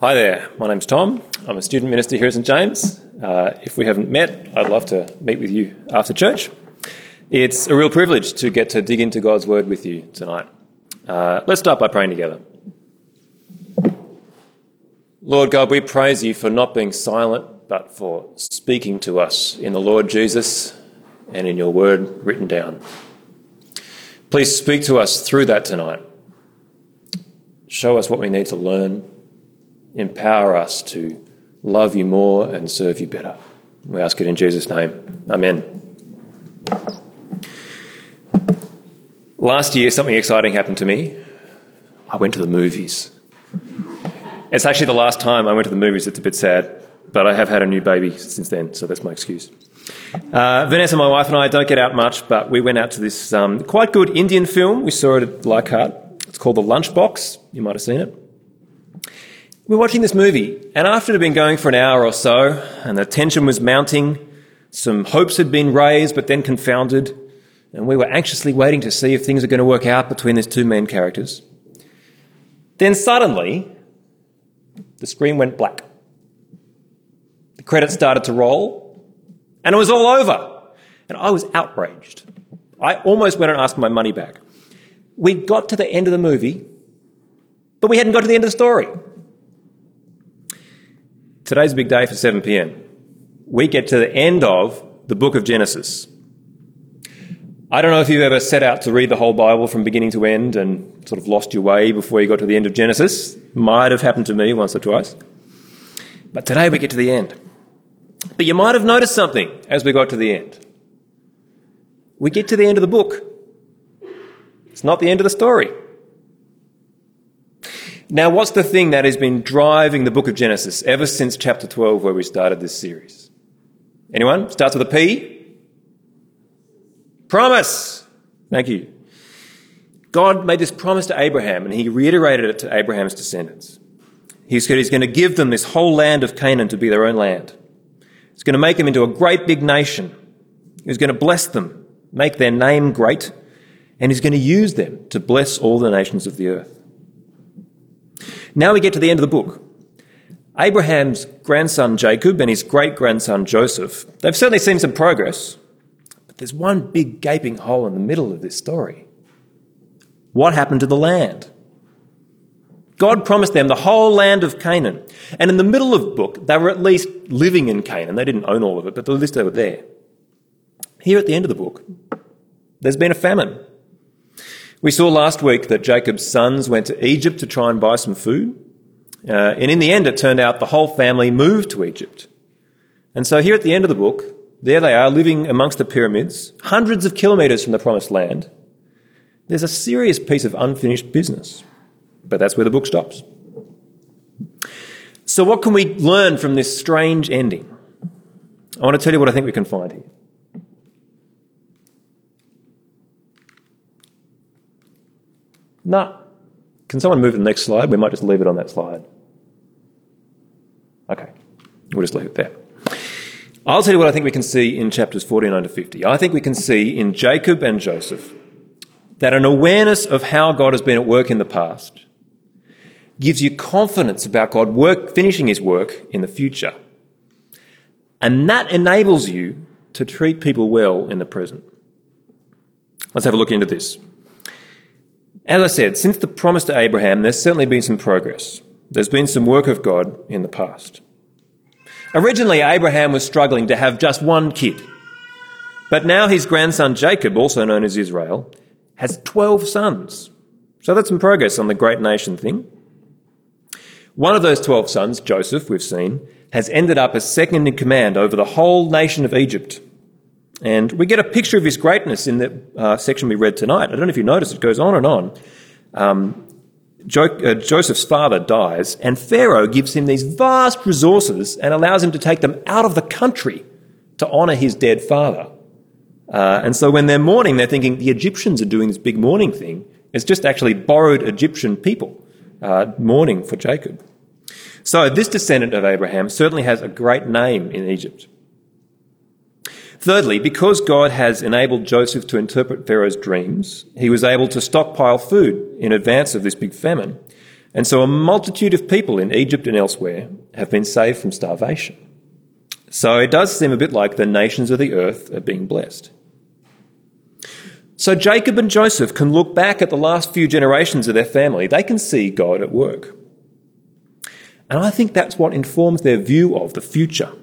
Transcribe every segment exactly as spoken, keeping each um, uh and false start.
Hi there, my name's Tom. I'm a student minister here at St James. Uh, if we haven't met, I'd love to meet with you after church. It's a real privilege to get to dig into God's Word with you tonight. Uh, let's start by praying together. Lord God, we praise you for not being silent, but for speaking to us in the Lord Jesus and in your Word written down. Please speak to us through that tonight. Show us what we need to learn. Empower us to love you more and serve you better. We ask it in Jesus' name. Amen. Last year, something exciting happened to me. I went to the movies. It's actually the last time I went to the movies. It's a bit sad, but I have had a new baby since then, so that's my excuse. Uh, Vanessa, my wife, and I don't get out much, but we went out to this um, quite good Indian film. We saw it at Leichhardt. It's called The Lunchbox. You might have seen it. We were watching this movie, and after it had been going for an hour or so, and the tension was mounting, some hopes had been raised but then confounded, and we were anxiously waiting to see if things were going to work out between these two main characters. Then suddenly, the screen went black. The credits started to roll, and it was all over. And I was outraged. I almost went and asked my money back. We got to the end of the movie, but we hadn't got to the end of the story. Today's a big day for seven p.m. We get to the end of the book of Genesis. I don't know if you've ever set out to read the whole Bible from beginning to end and sort of lost your way before you got to the end of Genesis. Might have happened to me once or twice. But today we get to the end. But you might have noticed something as we got to the end. We get to the end of the book. It's not the end of the story. Now, what's the thing that has been driving the book of Genesis ever since chapter twelve, where we started this series? Anyone? Starts with a P? Promise. Thank you. God made this promise to Abraham, and he reiterated it to Abraham's descendants. He said he's going to give them this whole land of Canaan to be their own land. He's going to make them into a great big nation. He's going to bless them, make their name great, and he's going to use them to bless all the nations of the earth. Now we get to the end of the book. Abraham's grandson Jacob and his great-grandson Joseph, they've certainly seen some progress, but there's one big gaping hole in the middle of this story. What happened to the land? God promised them the whole land of Canaan, and in the middle of the book, they were at least living in Canaan. They didn't own all of it, but at least they were there. Here at the end of the book, there's been a famine. We saw last week that Jacob's sons went to Egypt to try and buy some food. Uh, and in the end, it turned out the whole family moved to Egypt. And so here at the end of the book, there they are living amongst the pyramids, hundreds of kilometres from the promised land. There's a serious piece of unfinished business. But that's where the book stops. So what can we learn from this strange ending? I want to tell you what I think we can find here. No. Can someone move to the next slide? We might just leave it on that slide. Okay. We'll just leave it there. I'll tell you what I think we can see in chapters forty-nine to fifty. I think we can see in Jacob and Joseph that an awareness of how God has been at work in the past gives you confidence about God work, finishing his work in the future. And that enables you to treat people well in the present. Let's have a look into this. As I said, since the promise to Abraham, there's certainly been some progress. There's been some work of God in the past. Originally, Abraham was struggling to have just one kid. But now his grandson Jacob, also known as Israel, has twelve sons. So that's some progress on the great nation thing. One of those twelve sons, Joseph, we've seen, has ended up as second in command over the whole nation of Egypt. And we get a picture of his greatness in the uh, section we read tonight. I don't know if you noticed, it goes on and on. Um, jo- uh, Joseph's father dies, and Pharaoh gives him these vast resources and allows him to take them out of the country to honour his dead father. Uh, and so when they're mourning, they're thinking the Egyptians are doing this big mourning thing. It's just actually borrowed Egyptian people uh, mourning for Jacob. So this descendant of Abraham certainly has a great name in Egypt. Thirdly, because God has enabled Joseph to interpret Pharaoh's dreams, he was able to stockpile food in advance of this big famine. And so a multitude of people in Egypt and elsewhere have been saved from starvation. So it does seem a bit like the nations of the earth are being blessed. So Jacob and Joseph can look back at the last few generations of their family. They can see God at work. And I think that's what informs their view of the future.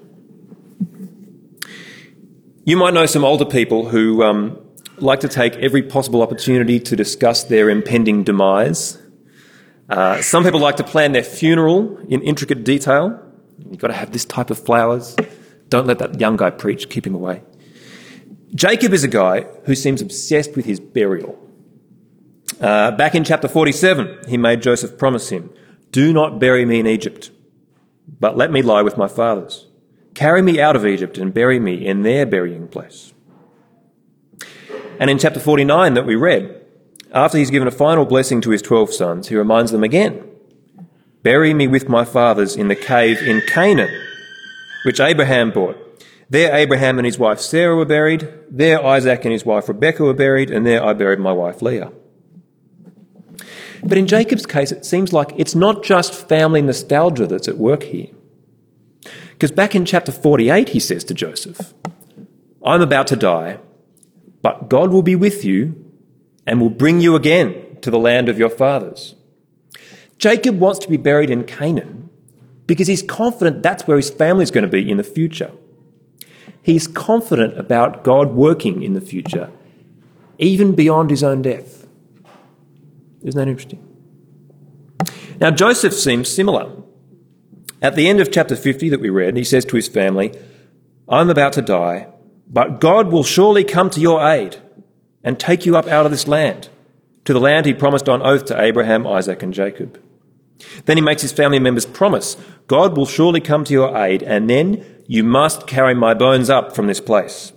You might know some older people who um, like to take every possible opportunity to discuss their impending demise. Uh, some people like to plan their funeral in intricate detail. You've got to have this type of flowers. Don't let that young guy preach. Keep him away. Jacob is a guy who seems obsessed with his burial. Uh, back in chapter forty-seven, he made Joseph promise him, "Do not bury me in Egypt, but let me lie with my fathers. Carry me out of Egypt and bury me in their burying place." And in chapter forty-nine that we read, after he's given a final blessing to his twelve sons, he reminds them again, "Bury me with my fathers in the cave in Canaan, which Abraham bought. There Abraham and his wife Sarah were buried. There Isaac and his wife Rebekah were buried. And there I buried my wife Leah." But in Jacob's case, it seems like it's not just family nostalgia that's at work here. Because back in chapter forty-eight, he says to Joseph, "I'm about to die, but God will be with you and will bring you again to the land of your fathers." Jacob wants to be buried in Canaan because he's confident that's where his family's going to be in the future. He's confident about God working in the future, even beyond his own death. Isn't that interesting? Now, Joseph seems similar. At the end of chapter fifty that we read, he says to his family, "I'm about to die, but God will surely come to your aid and take you up out of this land, to the land he promised on oath to Abraham, Isaac, and Jacob." Then he makes his family members promise, "God will surely come to your aid, and then you must carry my bones up from this place."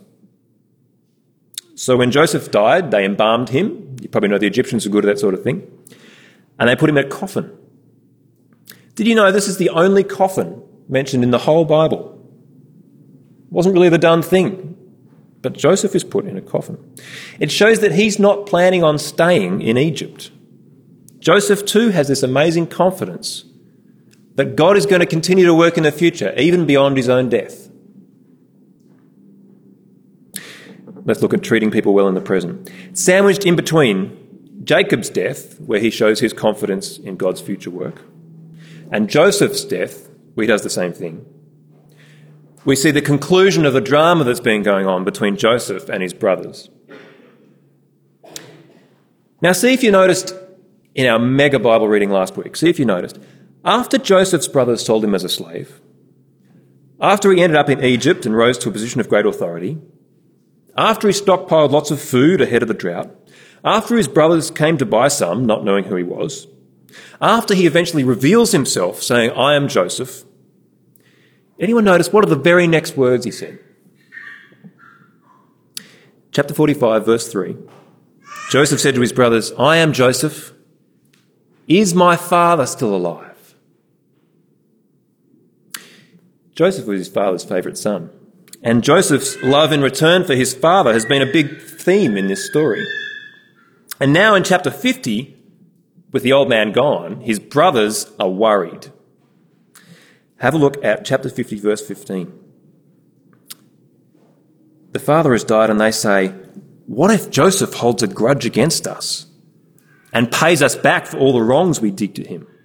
So when Joseph died, they embalmed him. You probably know the Egyptians are good at that sort of thing. And they put him in a coffin. Did you know this is the only coffin mentioned in the whole Bible? It wasn't really the done thing, but Joseph is put in a coffin. It shows that he's not planning on staying in Egypt. Joseph too has this amazing confidence that God is going to continue to work in the future, even beyond his own death. Let's look at treating people well in the present. Sandwiched in between Jacob's death, where he shows his confidence in God's future work, and Joseph's death, where he does the same thing, we see the conclusion of the drama that's been going on between Joseph and his brothers. Now, see if you noticed in our mega Bible reading last week, see if you noticed, after Joseph's brothers sold him as a slave, after he ended up in Egypt and rose to a position of great authority, after he stockpiled lots of food ahead of the drought, after his brothers came to buy some, not knowing who he was, after he eventually reveals himself, saying, "I am Joseph," anyone notice what are the very next words he said? Chapter forty-five, verse three. Joseph said to his brothers, "I am Joseph. Is my father still alive?" Joseph was his father's favourite son. And Joseph's love in return for his father has been a big theme in this story. And now in chapter fifty, with the old man gone, his brothers are worried. Have a look at chapter fifty, verse fifteen. The father has died and they say, "What if Joseph holds a grudge against us and pays us back for all the wrongs we did to him?"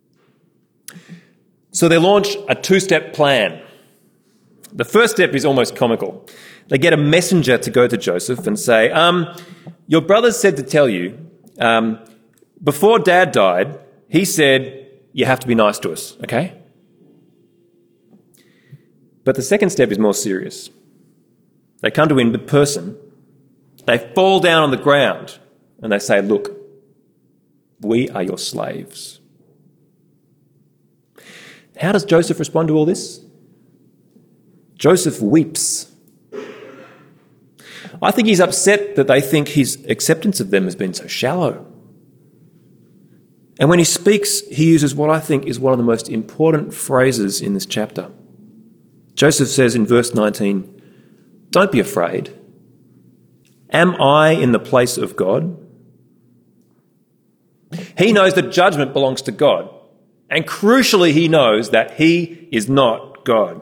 So they launch a two-step plan. The first step is almost comical. They get a messenger to go to Joseph and say, um, "Your brothers said to tell you, um, before Dad died, he said, you have to be nice to us, okay?" But the second step is more serious. They come to him in person. They fall down on the ground and they say, "Look, we are your slaves." How does Joseph respond to all this? Joseph weeps. I think he's upset that they think his acceptance of them has been so shallow. And when he speaks, he uses what I think is one of the most important phrases in this chapter. Joseph says in verse nineteen, "Don't be afraid. Am I in the place of God?" He knows that judgment belongs to God. And crucially, he knows that he is not God.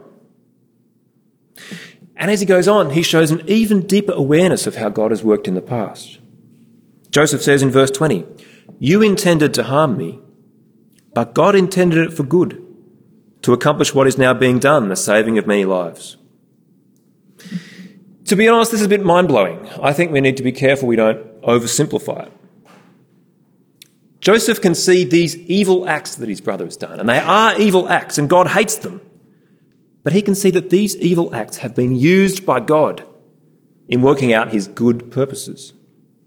And as he goes on, he shows an even deeper awareness of how God has worked in the past. Joseph says in verse twenty, "You intended to harm me, but God intended it for good, to accomplish what is now being done, the saving of many lives." To be honest, this is a bit mind-blowing. I think we need to be careful we don't oversimplify it. Joseph can see these evil acts that his brother has done, and they are evil acts, and God hates them. But he can see that these evil acts have been used by God in working out his good purposes.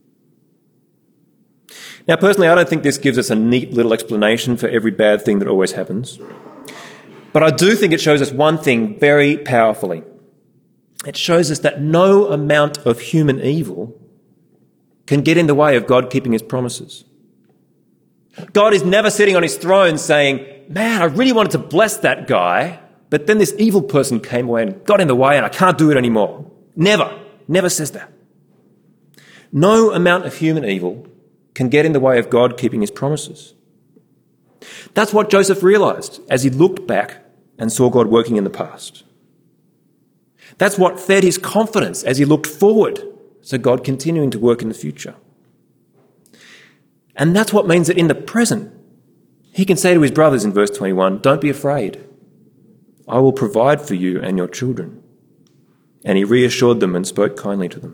Now, personally, I don't think this gives us a neat little explanation for every bad thing that always happens. But I do think it shows us one thing very powerfully. It shows us that no amount of human evil can get in the way of God keeping his promises. God is never sitting on his throne saying, "Man, I really wanted to bless that guy, but then this evil person came away and got in the way and I can't do it anymore." Never, never says that. No amount of human evil can get in the way of God keeping his promises. That's what Joseph realised as he looked back and saw God working in the past. That's what fed his confidence as he looked forward to God continuing to work in the future. And that's what means that in the present, he can say to his brothers in verse twenty-one, "Don't be afraid. I will provide for you and your children." And he reassured them and spoke kindly to them.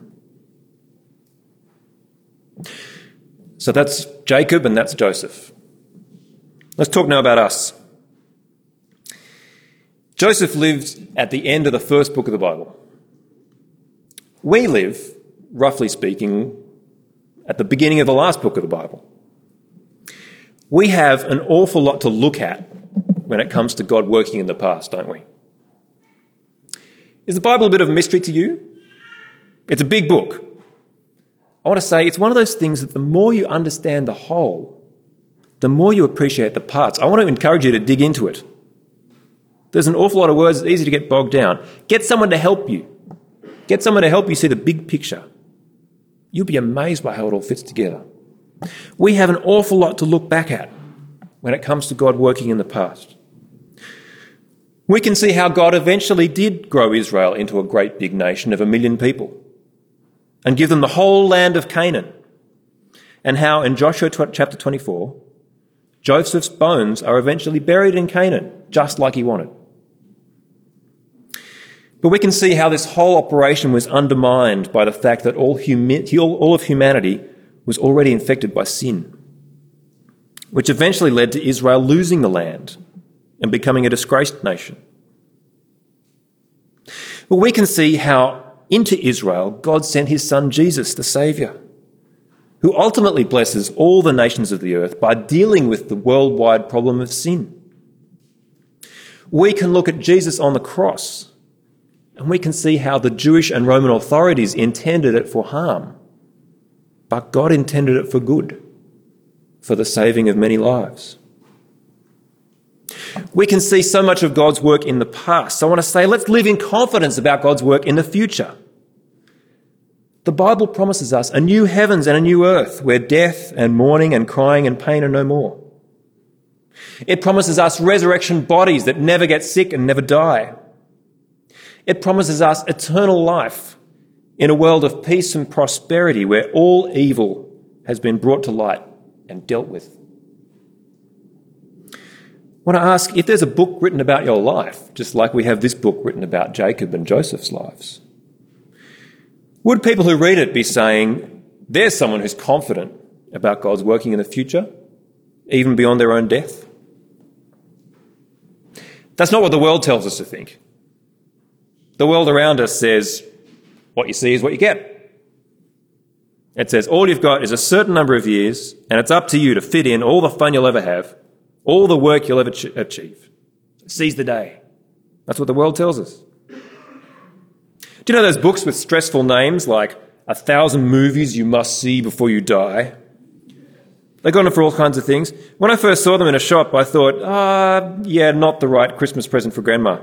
So that's Jacob and that's Joseph. Let's talk now about us. Joseph lived at the end of the first book of the Bible. We live, roughly speaking, at the beginning of the last book of the Bible. We have an awful lot to look at when it comes to God working in the past, don't we? Is the Bible a bit of a mystery to you? It's a big book. I want to say it's one of those things that the more you understand the whole, the more you appreciate the parts. I want to encourage you to dig into it. There's an awful lot of words, it's easy to get bogged down. Get someone to help you. Get someone to help you see the big picture. You'll be amazed by how it all fits together. We have an awful lot to look back at when it comes to God working in the past. We can see how God eventually did grow Israel into a great big nation of a million people and give them the whole land of Canaan, and how in Joshua chapter twenty-four, Joseph's bones are eventually buried in Canaan, just like he wanted. But we can see how this whole operation was undermined by the fact that all, humi- all of humanity was already infected by sin, which eventually led to Israel losing the land and becoming a disgraced nation. Well, we can see how into Israel God sent his son Jesus, the Saviour, who ultimately blesses all the nations of the earth by dealing with the worldwide problem of sin. We can look at Jesus on the cross and we can see how the Jewish and Roman authorities intended it for harm, but God intended it for good, for the saving of many lives. We can see so much of God's work in the past. So I want to say, let's live in confidence about God's work in the future. The Bible promises us a new heavens and a new earth where death and mourning and crying and pain are no more. It promises us resurrection bodies that never get sick and never die. It promises us eternal life in a world of peace and prosperity where all evil has been brought to light and dealt with. I want to ask, if there's a book written about your life, just like we have this book written about Jacob and Joseph's lives, would people who read it be saying, there's someone who's confident about God's working in the future, even beyond their own death? That's not what the world tells us to think. The world around us says, what you see is what you get. It says all you've got is a certain number of years, and it's up to you to fit in all the fun you'll ever have, all the work you'll ever ch- achieve. Seize the day. That's what the world tells us. Do you know those books with stressful names like A Thousand Movies You Must See Before You Die? They've gone for all kinds of things. When I first saw them in a shop, I thought, ah, uh, yeah, not the right Christmas present for Grandma.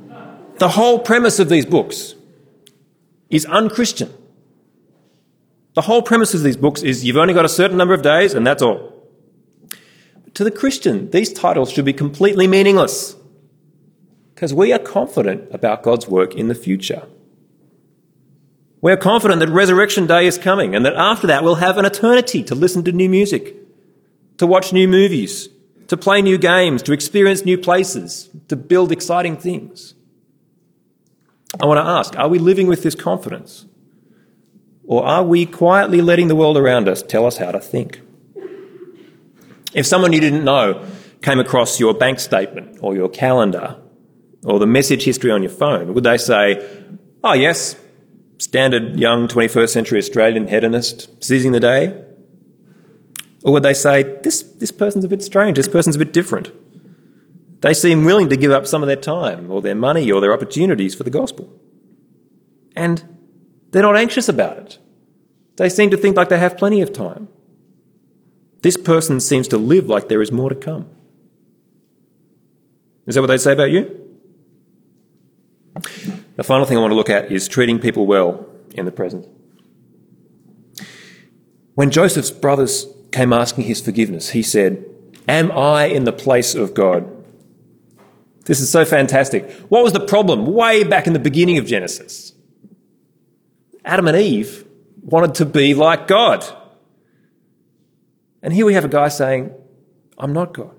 The whole premise of these books is unchristian. The whole premise of these books is you've only got a certain number of days and that's all. But to the Christian, these titles should be completely meaningless because we are confident about God's work in the future. We are confident that Resurrection Day is coming and that after that we'll have an eternity to listen to new music, to watch new movies, to play new games, to experience new places, to build exciting things. I want to ask, are we living with this confidence? Or are we quietly letting the world around us tell us how to think? If someone you didn't know came across your bank statement or your calendar or the message history on your phone, would they say, oh yes, standard young twenty-first century Australian hedonist, seizing the day? Or would they say, this, this person's a bit strange, this person's a bit different? They seem willing to give up some of their time or their money or their opportunities for the gospel. And they're not anxious about it. They seem to think like they have plenty of time. This person seems to live like there is more to come. Is that what they say about you? The final thing I want to look at is treating people well in the present. When Joseph's brothers came asking his forgiveness, he said, am I in the place of God? This is so fantastic. What was the problem way back in the beginning of Genesis? Adam and Eve wanted to be like God. And here we have a guy saying, I'm not God.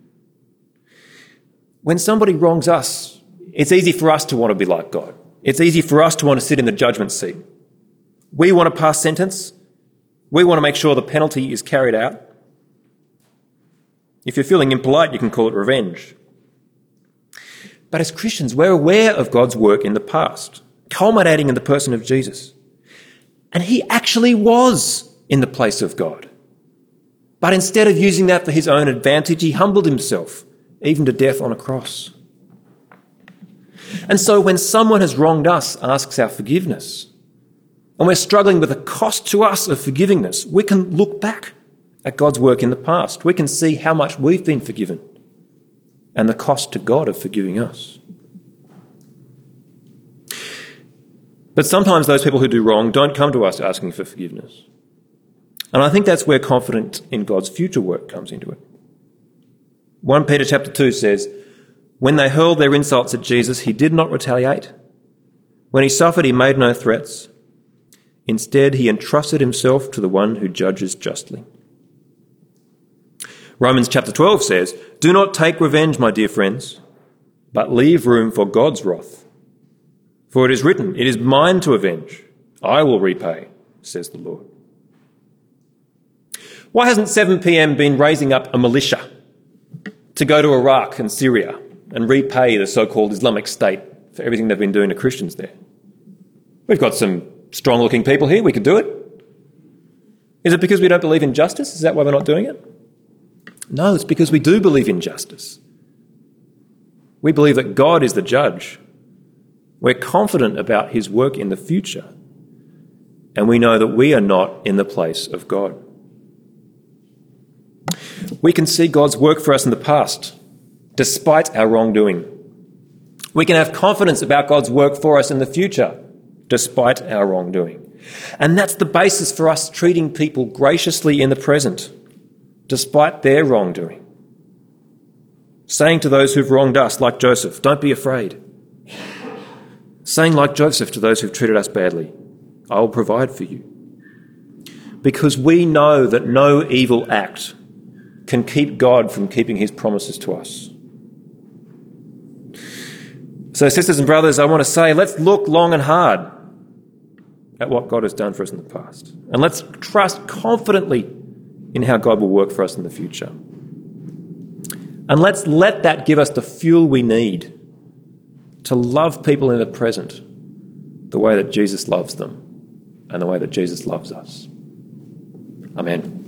When somebody wrongs us, it's easy for us to want to be like God. It's easy for us to want to sit in the judgment seat. We want to pass sentence. We want to make sure the penalty is carried out. If you're feeling impolite, you can call it revenge. But as Christians, we're aware of God's work in the past, culminating in the person of Jesus. And he actually was in the place of God. But instead of using that for his own advantage, he humbled himself, even to death on a cross. And so when someone has wronged us, asks our forgiveness, and we're struggling with the cost to us of forgiving this, we can look back at God's work in the past. We can see how much we've been forgiven and the cost to God of forgiving us. But sometimes those people who do wrong don't come to us asking for forgiveness. And I think that's where confidence in God's future work comes into it. First Peter chapter two says, when they hurled their insults at Jesus, he did not retaliate. When he suffered, he made no threats. Instead, he entrusted himself to the one who judges justly. Romans chapter twelve says, do not take revenge, my dear friends, but leave room for God's wrath. For it is written, it is mine to avenge. I will repay, says the Lord. Why hasn't seven p.m. been raising up a militia to go to Iraq and Syria and repay the so-called Islamic State for everything they've been doing to Christians there? We've got some strong-looking people here. We could do it. Is it because we don't believe in justice? Is that why we're not doing it? No, it's because we do believe in justice. We believe that God is the judge. We're confident about his work in the future. And we know that we are not in the place of God. We can see God's work for us in the past, despite our wrongdoing. We can have confidence about God's work for us in the future, despite our wrongdoing. And that's the basis for us treating people graciously in the present, despite their wrongdoing. Saying to those who've wronged us, like Joseph, don't be afraid. Saying like Joseph to those who've treated us badly, I will provide for you. Because we know that no evil act can keep God from keeping his promises to us. So, sisters and brothers, I want to say, let's look long and hard at what God has done for us in the past. And let's trust confidently in how God will work for us in the future. And let's let that give us the fuel we need to love people in the present the way that Jesus loves them and the way that Jesus loves us. Amen.